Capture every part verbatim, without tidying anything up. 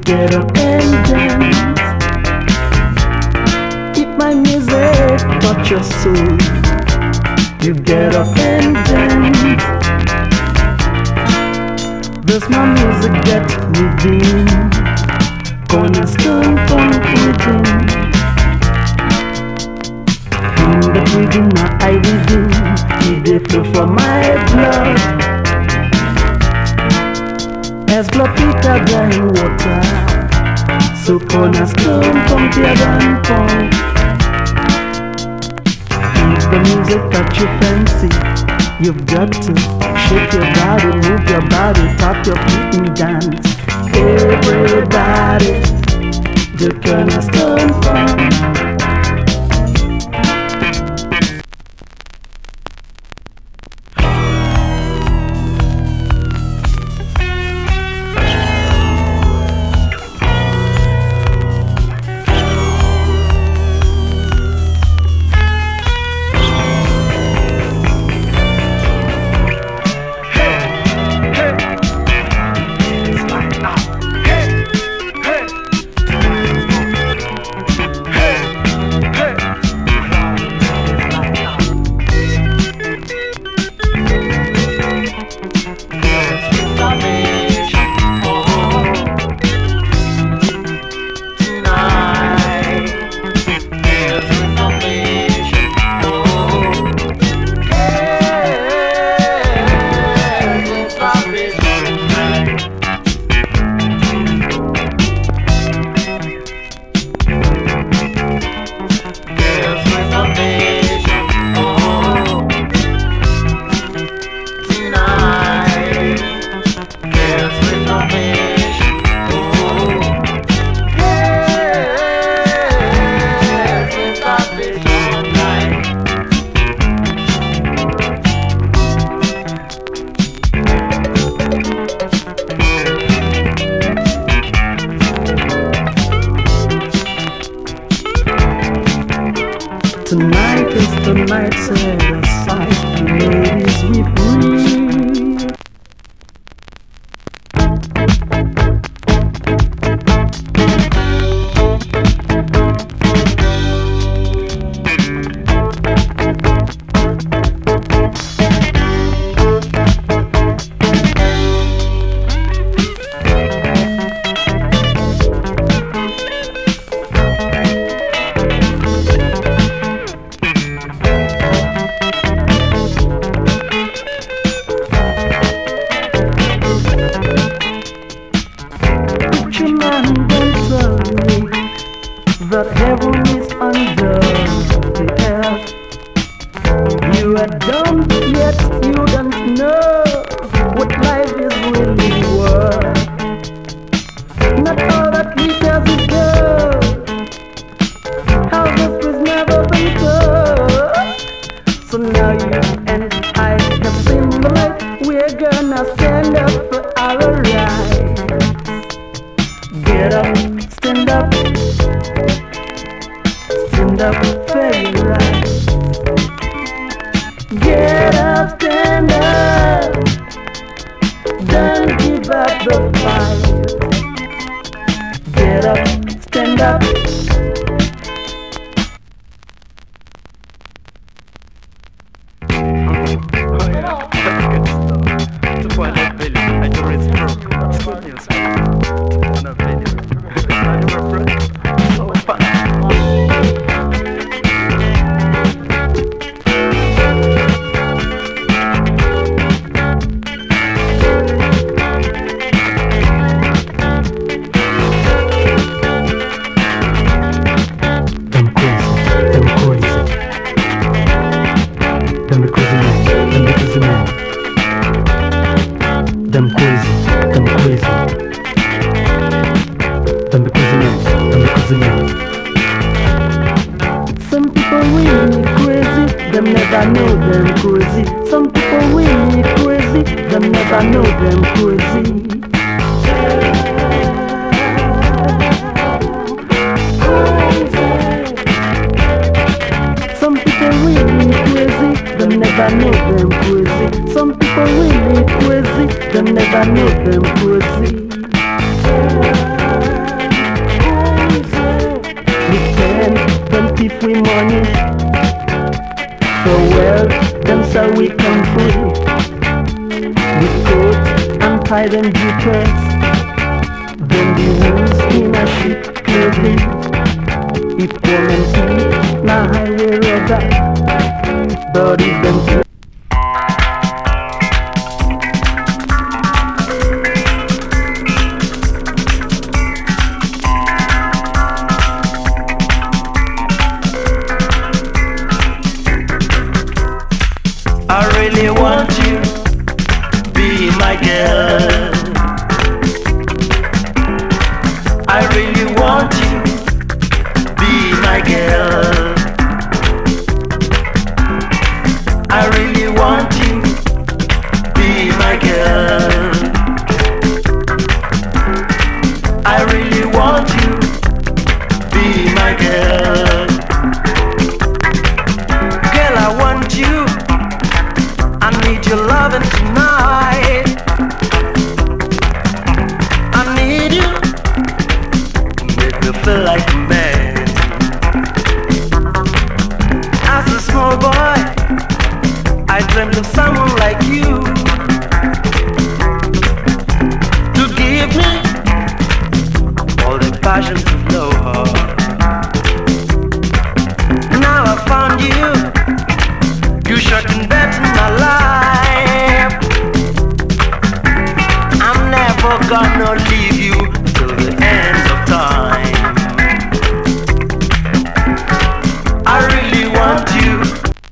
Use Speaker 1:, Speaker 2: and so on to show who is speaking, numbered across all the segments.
Speaker 1: get up and dance. If my music touch your soul, you get up and dance. This my music get moving, cornerstone funk rhythm. In the rhythm now I will do, it dey flow for my blood. As blood thicker than water, so cornerstone funkier than funk. If the music that you fancy, you've got to shake your body, move your body, tap your feet and dance. Everybody, the cornerstone funk. Tonight is the night set aside, and ladies we free. That heaven is under the earth. You are dumb, yet you don't know what life is really worth. Not all that glitters is gold. Houses was never been told. So now you and I have seen the light. We're gonna stand up for our rights. Get up, stand up. Stand up for your rights. Get up, stand up. Don't give up the fight. Get up, stand up. Them crazy, them crazy. Them crazy men, them crazy men. Some people really crazy, them never know them crazy. Some people really crazy, them never know them crazy. Some people really crazy, them never know them crazy. Some people really crazy, them never know them crazy. we money for wealth, then shall we come free. With coats and tie them jeepers, then the wolves in a sheep clothing. If women see na highway road, but if them see
Speaker 2: I really want you, be my girl. I really want you, be my girl. I really want you, be my girl. I really want you, be my girl. Girl, I want you. I need your loving tonight. I need you to make me feel like a man. As a small boy, I dreamt of someone like you to give me all the passions of love. Now I found you. You sure can better my life. I'm never gonna leave you till the end of time. I really want you.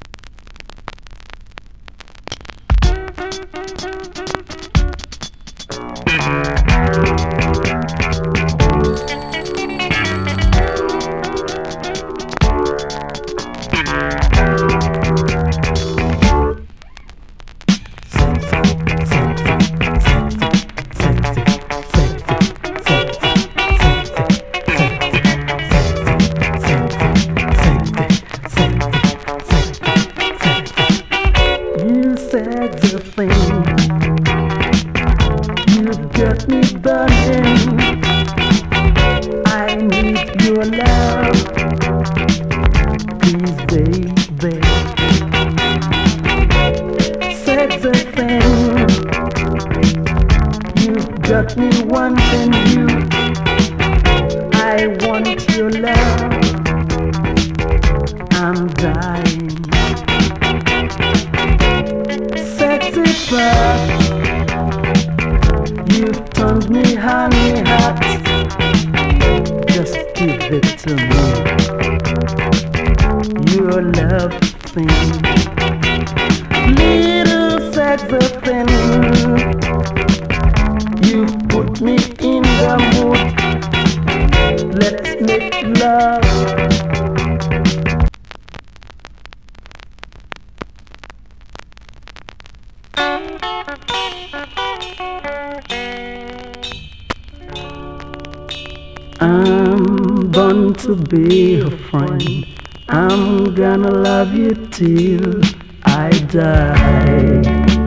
Speaker 1: I'm born to be a friend. I'm gonna love you till I die.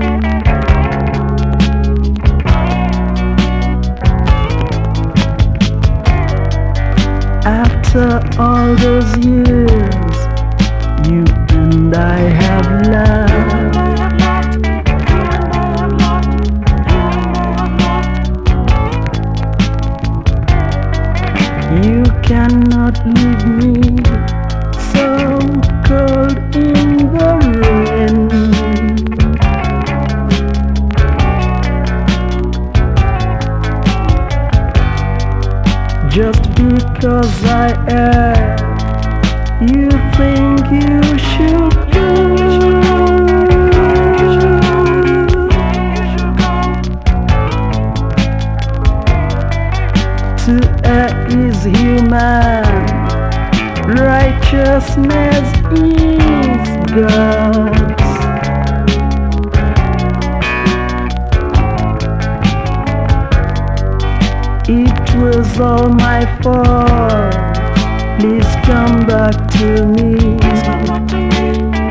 Speaker 1: After all those years, you and I have loved. You cannot leave me so cold in the rain. Just because I am, you think you should go. To err is human, righteousness is God's. It was all my fault. Please come back to me.